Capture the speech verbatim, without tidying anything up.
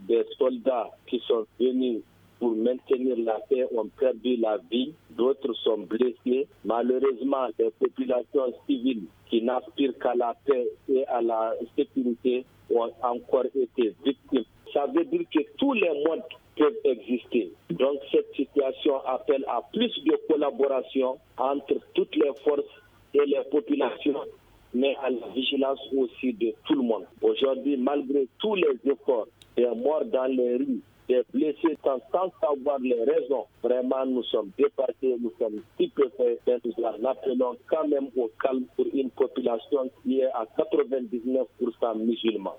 des soldats qui sont venus pour maintenir la paix ont perdu la vie, d'autres sont blessés. Malheureusement, les populations civiles qui n'aspirent qu'à la paix et à la sécurité ont encore été victimes. Ça veut dire que tous les modes peuvent exister. Donc cette situation appelle à plus de collaboration entre toutes les forces et les populations, mais à la vigilance aussi de tout le monde. Aujourd'hui, malgré tous les efforts, des morts dans les rues, des blessés sans, sans savoir les raisons, vraiment nous sommes dépassés, nous sommes stupéfaits et nous en appelons quand même au calme pour une population qui est à quatre-vingt-dix-neuf pour cent musulmans.